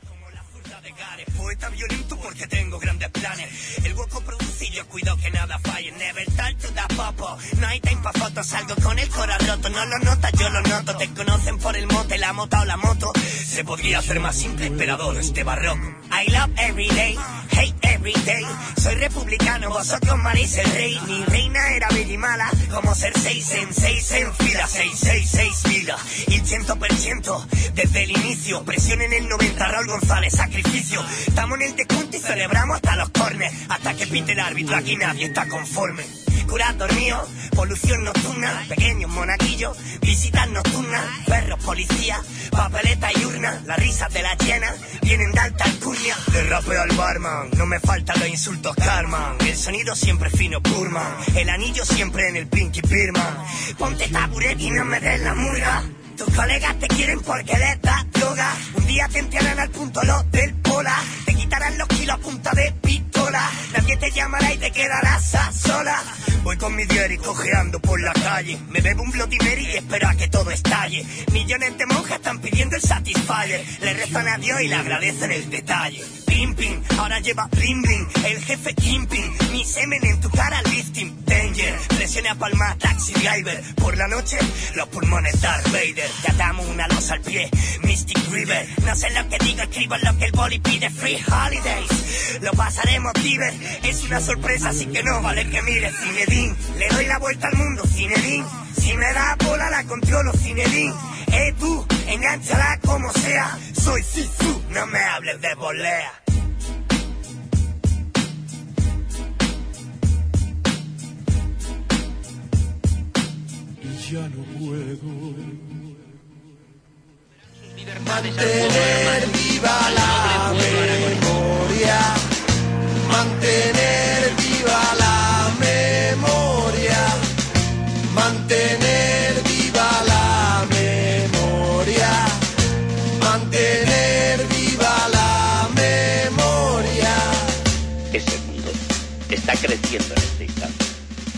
Poeta violento porque tengo grandes planes. El hueco produce y yo cuido que nada falle. Never time to the popo. No hay time pa' fotos, salgo con el corazón roto. No lo notas, yo lo noto. Te conocen por el mote, la mota o la moto. Se podría hacer más simple, pero adoro este barroco. I love every day, hate every day. Soy republicano, vosotros maréis el rey. Mi reina era bella y mala, como ser 6 en fila. 6 vidas. Y el 100% desde el inicio. Presión en el 90, Raúl González, sacrificio. Estamos en el descuento y celebramos hasta los corners. Hasta que pite el árbitro, aquí nadie está conforme. Curas dormidos, polución nocturna, pequeños monaguillos, visitas nocturnas, perros, policía, papeleta y urna, las risas de las llenas vienen de alta alcurnia. De rapeo al barman, no me faltan los insultos karman, el sonido siempre fino Burman, el anillo siempre en el Pinky Birman. Ponte taburet y no me des la murga. Tus colegas te quieren porque les das droga. Un día te entierran al punto los del pola. Te quitarán los kilos a punta de pistola. Nadie te llamará y te quedarás a sola. Voy con mi diario cojeando por la calle. Me bebo un Bloody Mary y espero a que todo estalle. Millones de monjas están pidiendo el Satisfyer. Le rezan a Dios y le agradecen el detalle. Pim, pim, ahora lleva bling bling. El jefe Kimping, mi semen en tu cara lifting. Danger, presione a palmar taxi driver. Por la noche, los pulmones Darth Vader. Te atamos una losa al pie, Mystic River. No sé lo que digo, escribo lo que el boli pide. Free Holidays, lo pasaremos Tiber. Es una sorpresa, así que no vale que mires. Zinedine, le doy la vuelta al mundo, Zinedine. Si me da bola la controlo, Zinedine. Tú, enganchala como sea. Soy Sisu, no me hables de volea. Ya no puedo mantener viva la memoria, mantener viva la memoria, mantener viva la memoria, mantener viva la memoria. Ese mundo está creciendo en este instante.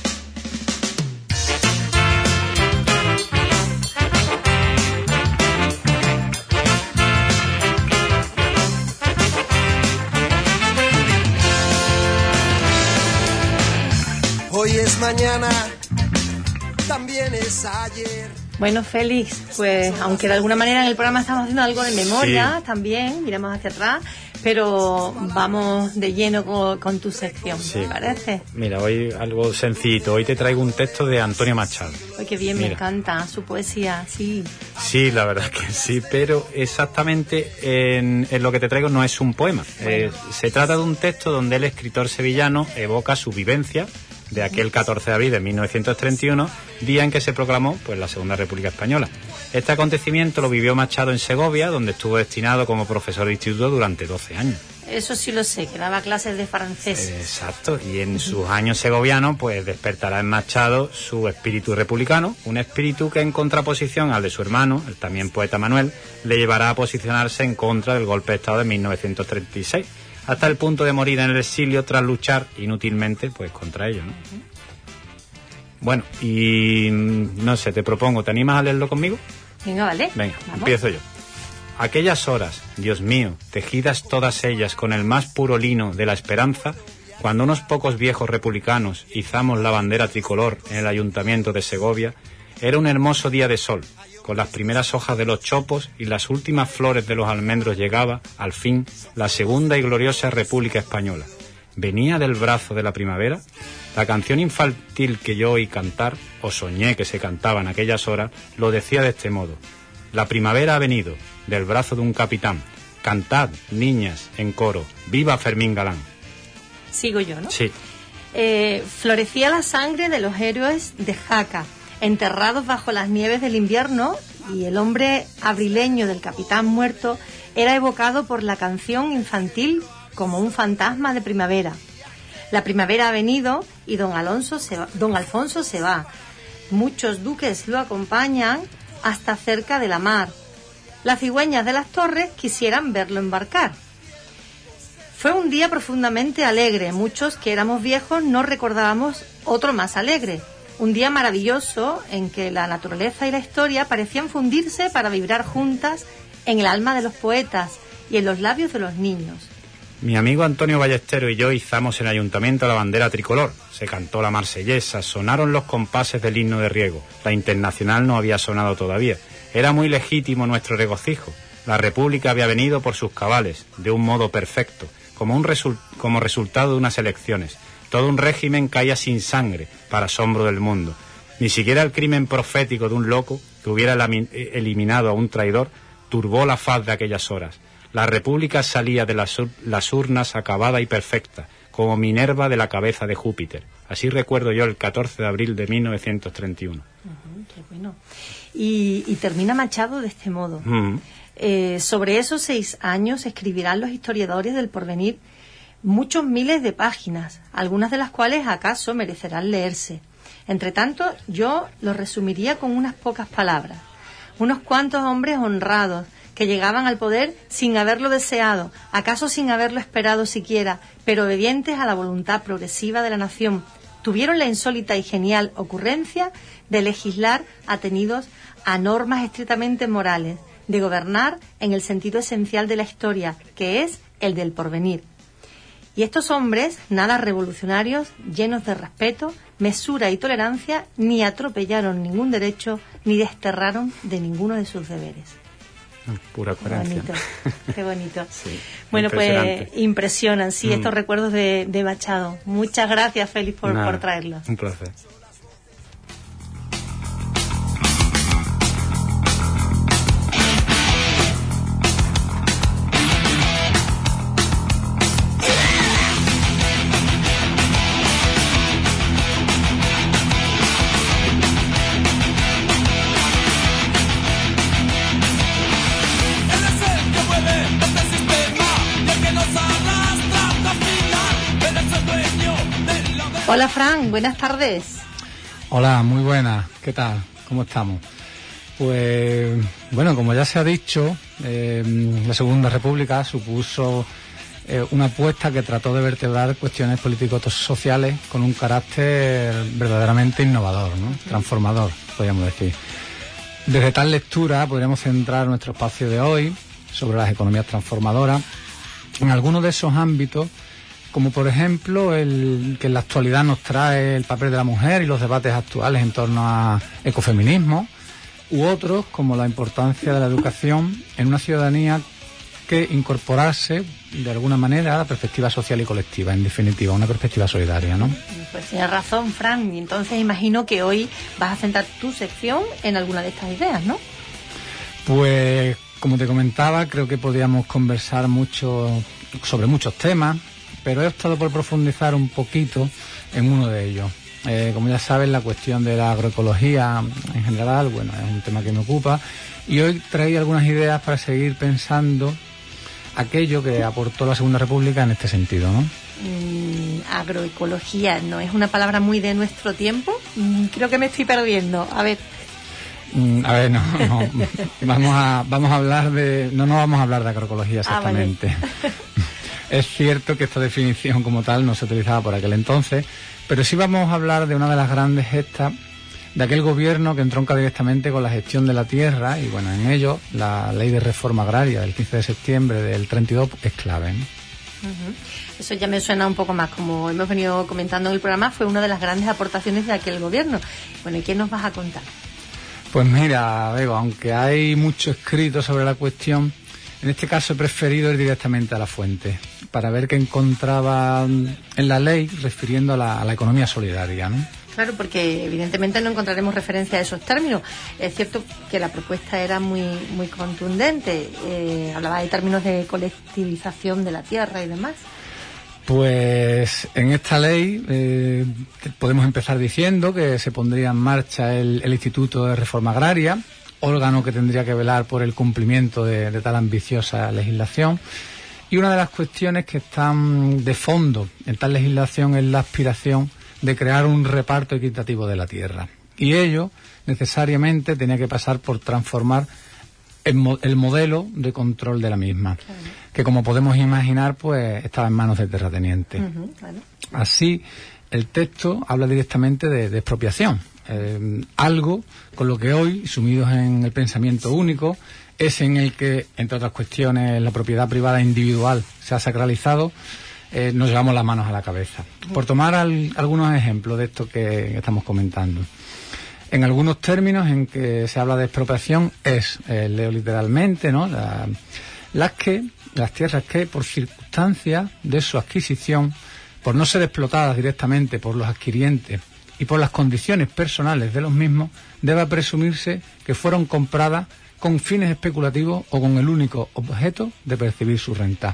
Hoy es mañana, también es ayer. Bueno, Félix, pues aunque de alguna manera en el programa estamos haciendo algo de memoria, también, miramos hacia atrás, pero vamos de lleno con tu sección, ¿me parece? Mira, hoy algo sencillito. Hoy te traigo un texto de Antonio Machado. Uy, qué bien, me encanta su poesía, sí. Sí, la verdad que sí, pero exactamente en lo que te traigo no es un poema. Se trata de un texto donde el escritor sevillano evoca su vivencia de aquel 14 de abril de 1931, día en que se proclamó pues la Segunda República Española. Este acontecimiento lo vivió Machado en Segovia, donde estuvo destinado como profesor de instituto durante 12 años. Eso sí lo sé, que daba clases de francés. Exacto, y en sus años segovianos pues despertará en Machado su espíritu republicano, un espíritu que en contraposición al de su hermano, el también poeta Manuel, le llevará a posicionarse en contra del golpe de Estado de 1936. Hasta el punto de morir en el exilio tras luchar inútilmente pues contra ello, ¿no? Bueno, y no sé, te propongo, ¿te animas a leerlo conmigo? Venga, vale. Venga, empiezo yo. Aquellas horas, Dios mío, tejidas todas ellas con el más puro lino de la esperanza, cuando unos pocos viejos republicanos izamos la bandera tricolor en el ayuntamiento de Segovia, era un hermoso día de sol. Con las primeras hojas de los chopos y las últimas flores de los almendros llegaba, al fin, la segunda y gloriosa República Española. ¿Venía del brazo de la primavera? La canción infantil que yo oí cantar, o soñé que se cantaba en aquellas horas, lo decía de este modo. La primavera ha venido, del brazo de un capitán, Cantad, niñas, en coro, ¡viva Fermín Galán! Sigo yo, ¿no? Sí. Florecía la sangre de los héroes de Jaca, enterrados bajo las nieves del invierno, y el hombre abrileño del capitán muerto era evocado por la canción infantil como un fantasma de primavera. La primavera ha venido y don Alfonso se va. Muchos duques lo acompañan hasta cerca de la mar. Las cigüeñas de las torres quisieran verlo embarcar. Fue un día profundamente alegre. Muchos que éramos viejos no recordábamos otro más alegre. Un día maravilloso en que la naturaleza y la historia parecían fundirse para vibrar juntas en el alma de los poetas y en los labios de los niños. Mi amigo Antonio Ballesteros y yo izamos en el ayuntamiento la bandera tricolor. Se cantó la marsellesa, sonaron los compases del himno de Riego. La internacional no había sonado todavía. Era muy legítimo nuestro regocijo. La República había venido por sus cabales, de un modo perfecto, como resultado de unas elecciones. Todo un régimen caía sin sangre, para asombro del mundo. Ni siquiera el crimen profético de un loco, que hubiera eliminado a un traidor, turbó la faz de aquellas horas. La República salía de las urnas acabada y perfecta, como Minerva de la cabeza de Júpiter. Así recuerdo yo el 14 de abril de 1931. Qué bueno. Y termina Machado de este modo. Sobre esos 6 años escribirán los historiadores del porvenir muchos miles de páginas, algunas de las cuales acaso merecerán leerse. Entre tanto, yo lo resumiría con unas pocas palabras. Unos cuantos hombres honrados que llegaban al poder sin haberlo deseado, acaso sin haberlo esperado siquiera, pero obedientes a la voluntad progresiva de la nación, tuvieron la insólita y genial ocurrencia de legislar atenidos a normas estrictamente morales, de gobernar en el sentido esencial de la historia, que es el del porvenir. Y estos hombres, nada revolucionarios, llenos de respeto, mesura y tolerancia, ni atropellaron ningún derecho, ni desterraron de ninguno de sus deberes. Pura coherencia. Qué bonito. Sí, bueno, pues impresionan, sí, estos recuerdos de Machado. Muchas gracias, Félix, por traerlos. Un placer. Hola, Fran, buenas tardes. Hola, muy buenas. ¿Qué tal? ¿Cómo estamos? Pues, bueno, como ya se ha dicho, la Segunda República supuso una apuesta que trató de vertebrar cuestiones político-sociales con un carácter verdaderamente innovador, ¿no? Transformador, podríamos decir. Desde tal lectura podríamos centrar nuestro espacio de hoy sobre las economías transformadoras en algunos de esos ámbitos, como por ejemplo el que en la actualidad nos trae el papel de la mujer y los debates actuales en torno a ecofeminismo, u otros como la importancia de la educación en una ciudadanía que incorporarse de alguna manera a la perspectiva social y colectiva, en definitiva, una perspectiva solidaria, ¿no? Pues tienes razón, Fran, y entonces imagino que hoy vas a centrar tu sección en alguna de estas ideas, ¿no? Pues, como te comentaba, creo que podríamos conversar mucho sobre muchos temas, pero he optado por profundizar un poquito en uno de ellos. Como ya sabes, la cuestión de la agroecología en general, bueno, es un tema que me ocupa, y hoy traí algunas ideas para seguir pensando aquello que aportó la Segunda República en este sentido, ¿no? Agroecología, ¿no es una palabra muy de nuestro tiempo? Creo que me estoy perdiendo. A ver, no. Vamos a hablar de... No vamos a hablar de agroecología exactamente. Vale. Es cierto que esta definición como tal no se utilizaba por aquel entonces, pero sí vamos a hablar de una de las grandes gestas de aquel gobierno que entronca directamente con la gestión de la tierra, y bueno, en ello la ley de reforma agraria del 15 de septiembre del 32 es clave, ¿no? Eso ya me suena un poco más, como hemos venido comentando en el programa, fue una de las grandes aportaciones de aquel gobierno. Bueno, ¿y qué nos vas a contar? Pues mira, Bego, aunque hay mucho escrito sobre la cuestión, en este caso he preferido ir directamente a la fuente para ver qué encontraba en la ley refiriendo a la economía solidaria, ¿no? Claro, porque evidentemente no encontraremos referencia a esos términos. Es cierto que la propuesta era muy contundente. Hablaba de términos de colectivización de la tierra y demás. Pues en esta ley podemos empezar diciendo que se pondría en marcha el Instituto de Reforma Agraria, órgano que tendría que velar por el cumplimiento de tal ambiciosa legislación. Y una de las cuestiones que están de fondo en tal legislación es la aspiración de crear un reparto equitativo de la tierra. Y ello necesariamente tenía que pasar por transformar el modelo de control de la misma, que como podemos imaginar pues estaba en manos de terratenientes. Claro. Así, el texto habla directamente de expropiación, algo con lo que hoy, sumidos en el pensamiento único, es en el que, entre otras cuestiones, la propiedad privada individual se ha sacralizado, nos llevamos las manos a la cabeza. Por tomar algunos ejemplos de esto que estamos comentando. En algunos términos en que se habla de expropiación leo literalmente, ¿no? Las tierras que, por circunstancias de su adquisición, por no ser explotadas directamente por los adquirientes y por las condiciones personales de los mismos, debe presumirse que fueron compradas con fines especulativos o con el único objeto de percibir su renta.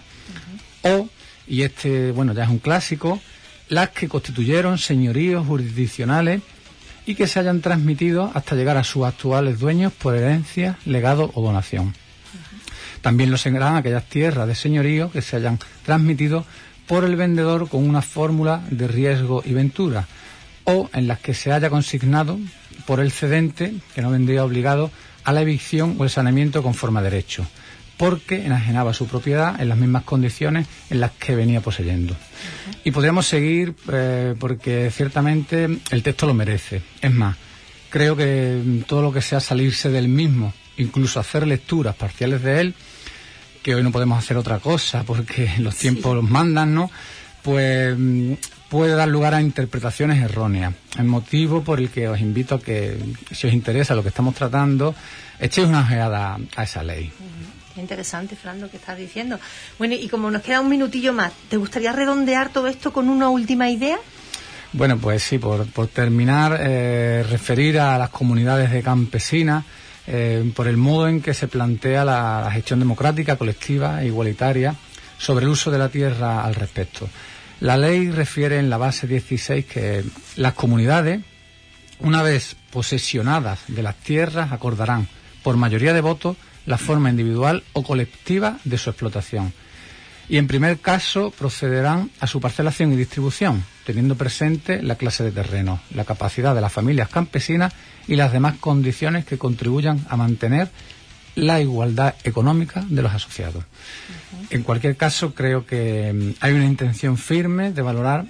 O, y ya es un clásico, las que constituyeron señoríos jurisdiccionales y que se hayan transmitido hasta llegar a sus actuales dueños por herencia, legado o donación. También lo serán aquellas tierras de señorío que se hayan transmitido por el vendedor con una fórmula de riesgo y ventura, o en las que se haya consignado por el cedente, que no vendría obligado a la evicción o el saneamiento conforme a derecho, porque enajenaba su propiedad en las mismas condiciones en las que venía poseyendo. Y podríamos seguir porque ciertamente el texto lo merece. Es más, creo que todo lo que sea salirse del mismo, incluso hacer lecturas parciales de él, que hoy no podemos hacer otra cosa porque los tiempos los mandan, ¿no? Pues puede dar lugar a interpretaciones erróneas. El motivo por el que os invito a que, si os interesa lo que estamos tratando, echéis una ojeada a esa ley. Qué interesante, Fran, lo que estás diciendo. Bueno, y como nos queda un minutillo más, ¿te gustaría redondear todo esto con una última idea? Bueno, pues sí, por terminar, referir a las comunidades de campesinas por el modo en que se plantea la gestión democrática, colectiva e igualitaria sobre el uso de la tierra al respecto. La ley refiere en la base 16 que las comunidades, una vez posesionadas de las tierras, acordarán por mayoría de votos la forma individual o colectiva de su explotación. Y en primer caso procederán a su parcelación y distribución, teniendo presente la clase de terreno, la capacidad de las familias campesinas y las demás condiciones que contribuyan a mantener la igualdad económica de los asociados. En cualquier caso, creo que hay una intención firme de valorar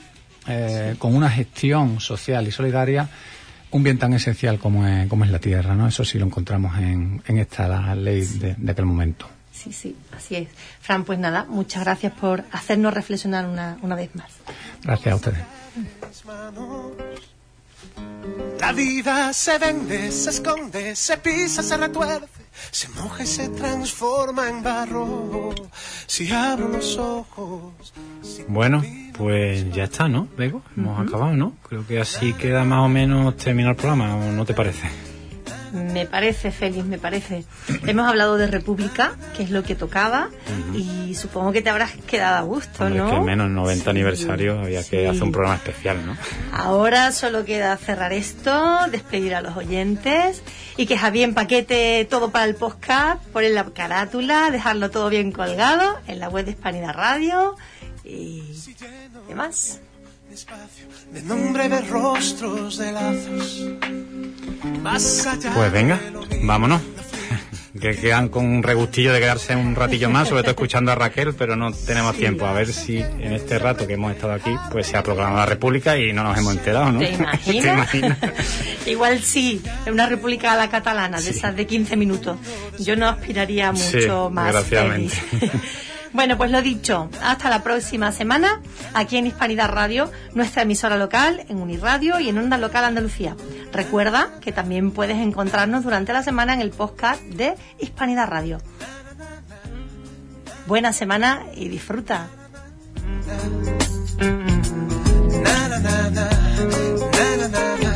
con una gestión social y solidaria un bien tan esencial como es la tierra, ¿no? Eso sí lo encontramos en esta ley de aquel momento. Sí, así es. Fran, pues nada, muchas gracias por hacernos reflexionar una vez más. Gracias a ustedes. La vida se vende, se esconde, se pisa, se retuerce, se moja y se transforma en barro. Si abro los ojos... Bueno, pues ya está, ¿no, Bego? Hemos acabado, ¿no? Creo que así queda más o menos terminar el programa, ¿o no te parece? Me parece, Félix, me parece. Hemos hablado de República, que es lo que tocaba, y supongo que te habrás quedado a gusto, hombre, ¿no? Es que menos 90 aniversario había que hacer un programa especial, ¿no? Ahora solo queda cerrar esto, despedir a los oyentes y que Javier empaquete todo para el podcast, poner la carátula, dejarlo todo bien colgado en la web de Hispanidad Radio y demás. De nombre de rostros de lazos. Pues venga, vámonos. Que quedan con un regustillo de quedarse un ratillo más, sobre todo escuchando a Raquel, pero no tenemos tiempo. A ver si en este rato que hemos estado aquí, pues se ha proclamado la República y no nos hemos enterado, ¿no? ¿Te imaginas? Igual sí, en una República a la catalana, de esas de 15 minutos. Yo no aspiraría mucho más. Desgraciadamente. Bueno, pues lo dicho, hasta la próxima semana, aquí en Hispanidad Radio, nuestra emisora local, en Uniradio y en Onda Local Andalucía. Recuerda que también puedes encontrarnos durante la semana en el podcast de Hispanidad Radio. Buena semana y disfruta. Na, na, na, na, na, na, na.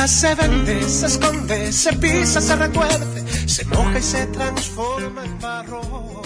vida se vende, se esconde, se pisa, se retuerce, se moja y se transforma en barro.